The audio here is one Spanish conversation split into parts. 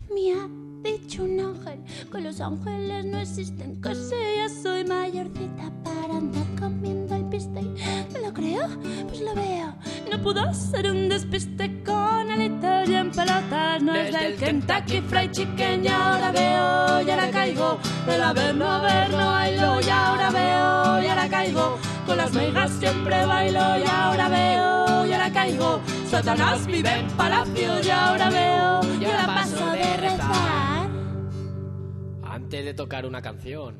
Me ha dicho un ángel que los ángeles no existen, que si ya soy mayorcita para andar comiendo el piste. ¿Me lo creo? Pues lo veo. No pudo ser un despiste con alitas y en pelotas. No es del Kentucky Fried Chicken. Y ahora veo, y ahora caigo. Del averno, bailo. Y ahora veo, y ahora caigo. Con las meigas siempre bailo. Y ahora veo, y ahora caigo. Satanás vive en palacio. Y ahora veo, y ahora paso de rezar. Antes de tocar una canción,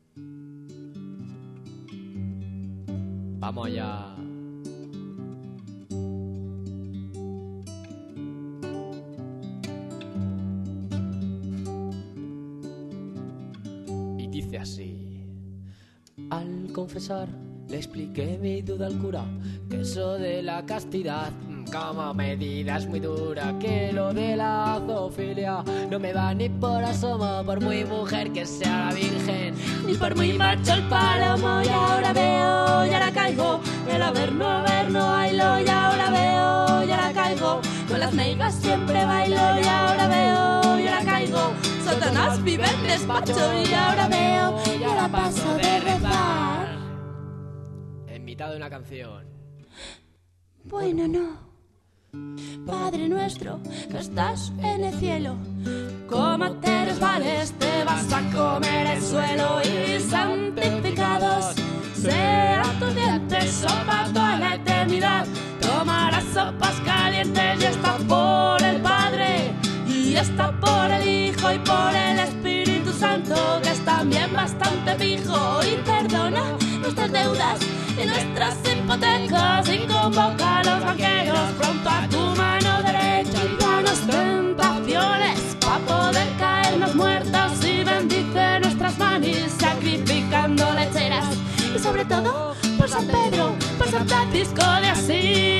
vamos allá. Y dice así: al confesar, le expliqué mi duda al cura, que eso de la castidad como medida es muy dura, que lo de la zoofilia no me va ni por asomo, por muy mujer que sea la virgen, ni por muy macho el palomo. Y ahora veo, y ahora caigo. El averno, bailo. Y ahora veo, y ahora caigo. Con las neigas siempre bailo. Y ahora veo, y ahora caigo. Satanás vive en despacho. Y ahora veo, y ahora paso de rezar. En mitad de una canción. Bueno, no. Padre nuestro que estás en el cielo, como te resbales te vas a comer el suelo. Y santificados sean tus dientes, sopa toda la eternidad. Tomarás sopas calientes y está por el Padre, y está por el Hijo y por el Espíritu Santo, que es también bastante fijo. Y perdona nuestras deudas y nuestras hipotecas, y convoca a los banqueros pronto a tu mano derecha. Y danos tentaciones para poder caernos muertos, y bendice nuestras manos sacrificando lecheras. Y sobre todo por San Pedro, por San Francisco de Asís.